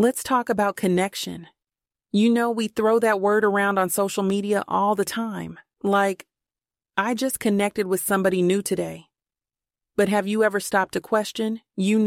Let's talk about connection. You know, we throw that word around on social media all the time. Like, I just connected with somebody new today. But have you ever stopped to question,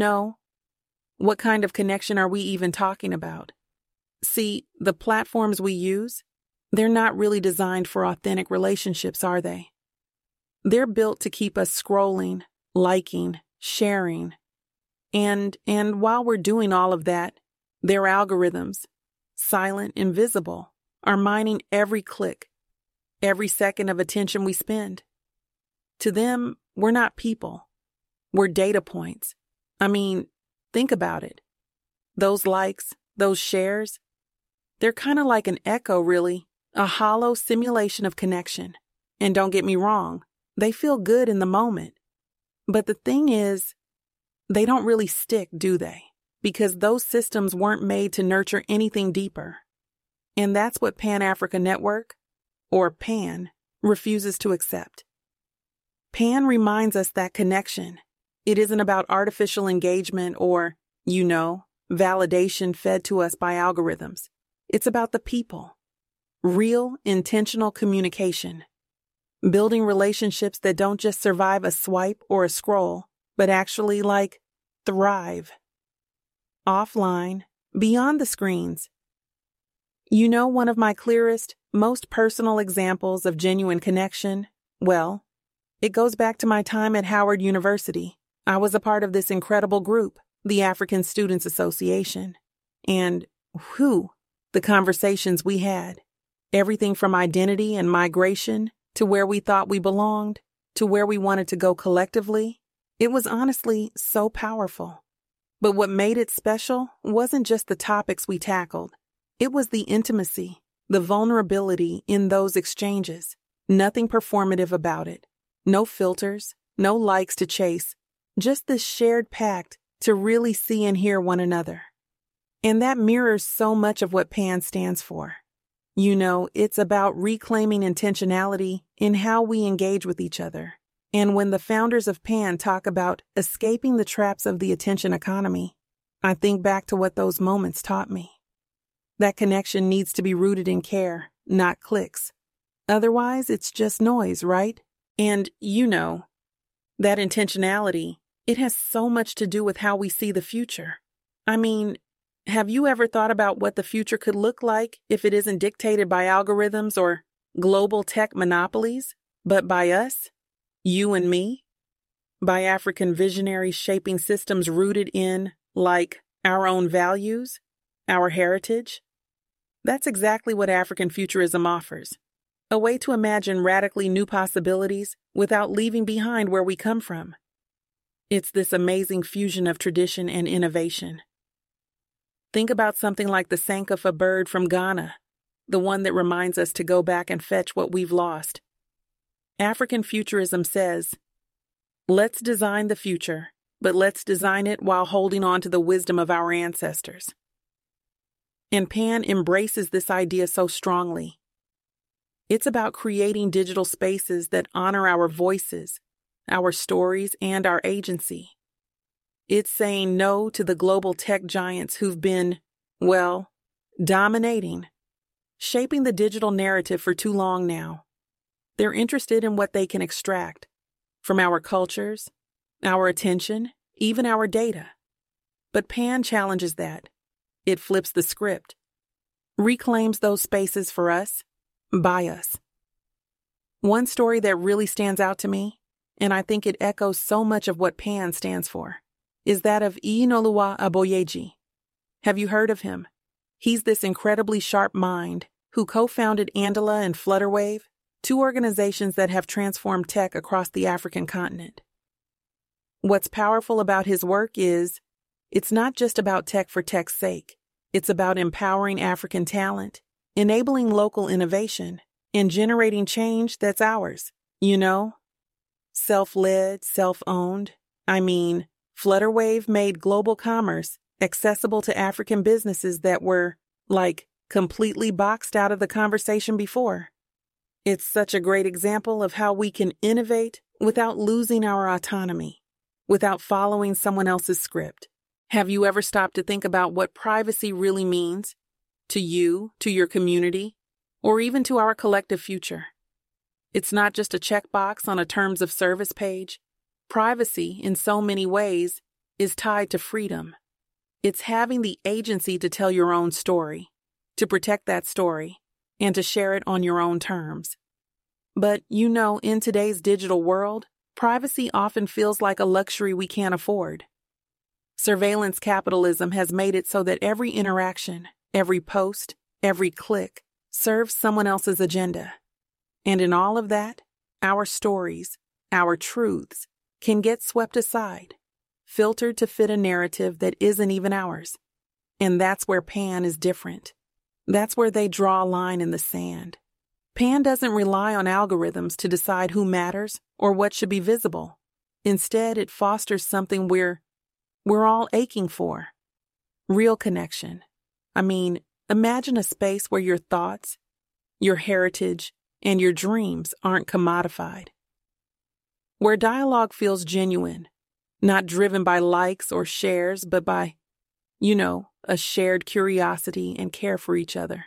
what kind of connection are we even talking about? See, the platforms we use, they're not really designed for authentic relationships, are they? They're built to keep us scrolling, liking, sharing. And while we're doing all of that, their algorithms, silent and visible, are mining every click, every second of attention we spend. To them, we're not people. We're data points. I mean, think about it. Those likes, those shares, they're kind of like an echo, really, a hollow simulation of connection. And don't get me wrong, they feel good in the moment. But the thing is, they don't really stick, do they? Because those systems weren't made to nurture anything deeper. And that's what Pan-Africa Network, or PAN, refuses to accept. PAN reminds us that connection, it isn't about artificial engagement or, validation fed to us by algorithms. It's about the people. Real, intentional communication. Building relationships that don't just survive a swipe or a scroll, but actually, thrive. Offline, beyond the screens. One of my clearest, most personal examples of genuine connection? Well, it goes back to my time at Howard University. I was a part of this incredible group, the African Students Association. And, the conversations we had. Everything from identity and migration to where we thought we belonged, to where we wanted to go collectively. It was honestly so powerful. But what made it special wasn't just the topics we tackled. It was the intimacy, the vulnerability in those exchanges. Nothing performative about it. No filters, no likes to chase. Just this shared pact to really see and hear one another. And that mirrors so much of what PAN stands for. It's about reclaiming intentionality in how we engage with each other. And when the founders of PAN talk about escaping the traps of the attention economy, I think back to what those moments taught me. That connection needs to be rooted in care, not clicks. Otherwise, it's just noise, right? And that intentionality, it has so much to do with how we see the future. I mean, have you ever thought about what the future could look like if it isn't dictated by algorithms or global tech monopolies, but by us? You and me? By African visionaries shaping systems rooted in, our own values, our heritage? That's exactly what African futurism offers. A way to imagine radically new possibilities without leaving behind where we come from. It's this amazing fusion of tradition and innovation. Think about something like the Sankofa bird from Ghana, the one that reminds us to go back and fetch what we've lost. African futurism says, let's design the future, but let's design it while holding on to the wisdom of our ancestors. And PAN embraces this idea so strongly. It's about creating digital spaces that honor our voices, our stories, and our agency. It's saying no to the global tech giants who've been, dominating, shaping the digital narrative for too long now. They're interested in what they can extract from our cultures, our attention, even our data. But PAN challenges that. It flips the script, reclaims those spaces for us, by us. One story that really stands out to me, and I think it echoes so much of what PAN stands for, is that of Iyinoluwa Aboyeji. Have you heard of him? He's this incredibly sharp mind who co-founded Andela and Flutterwave, two organizations that have transformed tech across the African continent. What's powerful about his work is, it's not just about tech for tech's sake. It's about empowering African talent, enabling local innovation, and generating change that's ours. Self-led, self-owned. Flutterwave made global commerce accessible to African businesses that were, completely boxed out of the conversation before. It's such a great example of how we can innovate without losing our autonomy, without following someone else's script. Have you ever stopped to think about what privacy really means to you, to your community, or even to our collective future? It's not just a checkbox on a terms of service page. Privacy, in so many ways, is tied to freedom. It's having the agency to tell your own story, to protect that story, and to share it on your own terms. But, in today's digital world, privacy often feels like a luxury we can't afford. Surveillance capitalism has made it so that every interaction, every post, every click serves someone else's agenda. And in all of that, our stories, our truths, can get swept aside, filtered to fit a narrative that isn't even ours. And that's where Pan is different. That's where they draw a line in the sand. Pan doesn't rely on algorithms to decide who matters or what should be visible. Instead, it fosters something we're all aching for. Real connection. Imagine a space where your thoughts, your heritage, and your dreams aren't commodified. Where dialogue feels genuine, not driven by likes or shares, but by, a shared curiosity and care for each other.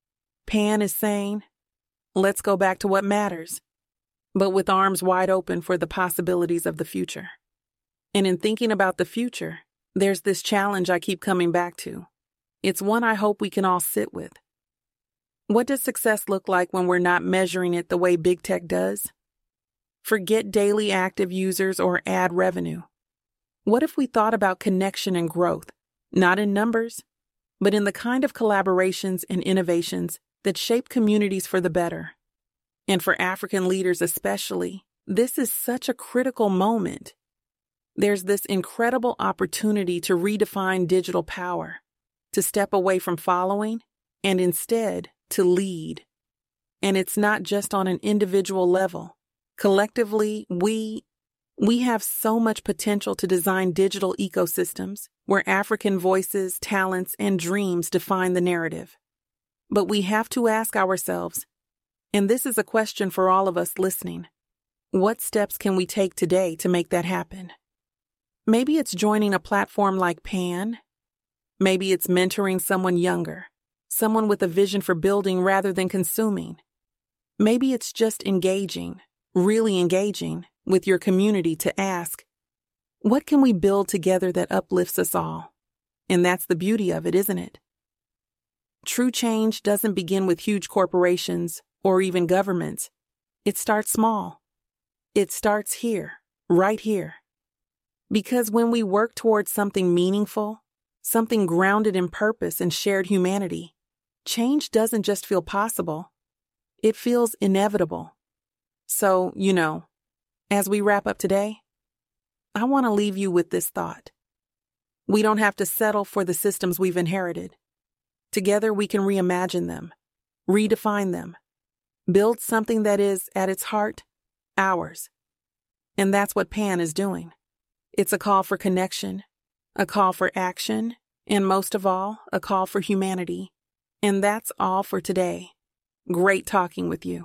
Pan is saying, let's go back to what matters, but with arms wide open for the possibilities of the future. And in thinking about the future, there's this challenge I keep coming back to. It's one I hope we can all sit with. What does success look like when we're not measuring it the way big tech does? Forget daily active users or ad revenue. What if we thought about connection and growth, not in numbers, but in the kind of collaborations and innovations that shape communities for the better? And for African leaders especially, this is such a critical moment. There's this incredible opportunity to redefine digital power, to step away from following, and instead to lead. And it's not just on an individual level. Collectively, we have so much potential to design digital ecosystems where African voices, talents, and dreams define the narrative. But we have to ask ourselves, and this is a question for all of us listening, what steps can we take today to make that happen? Maybe it's joining a platform like Pan. Maybe it's mentoring someone younger, someone with a vision for building rather than consuming. Maybe it's just engaging, really engaging, with your community to ask, what can we build together that uplifts us all? And that's the beauty of it, isn't it? True change doesn't begin with huge corporations or even governments. It starts small. It starts here, right here. Because when we work towards something meaningful, something grounded in purpose and shared humanity, change doesn't just feel possible. It feels inevitable. So, as we wrap up today, I want to leave you with this thought. We don't have to settle for the systems we've inherited. Together we can reimagine them, redefine them, build something that is, at its heart, ours. And that's what Pan is doing. It's a call for connection, a call for action, and most of all, a call for humanity. And that's all for today. Great talking with you.